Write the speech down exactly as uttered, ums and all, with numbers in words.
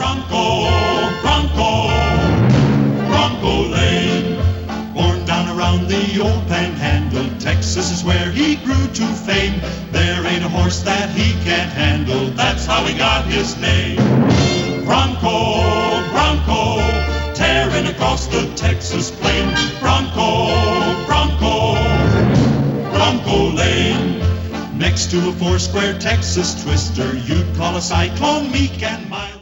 Bronco, Bronco, Bronco Lane. Born down around the old Panhandle, Texas is where he grew to fame. There ain't a horse that he can't handle, that's how he got his name. Bronco, Bronco, tearing across the Texas plain. Bronco, Bronco, Bronco Lane. Next to a four-square Texas twister, you'd call a cyclone meek and mild.